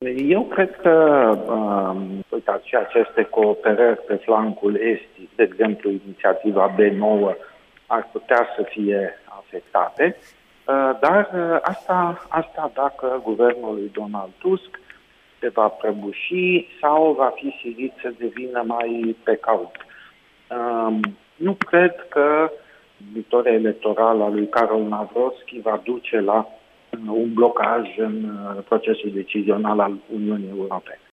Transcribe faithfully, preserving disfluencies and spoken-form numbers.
Eu cred că, um, uitați, și aceste cooperări pe flancul estic, de exemplu, inițiativa B nouă, ar putea să fie afectate, uh, dar uh, asta, asta dacă guvernul lui Donald Tusk se va prăbuși sau va fi silit să devină mai precaut. Um, nu cred că victoria electorală a lui Karol Nawrocki va duce la un blocaj în procesul decizional al Uniunii Europene.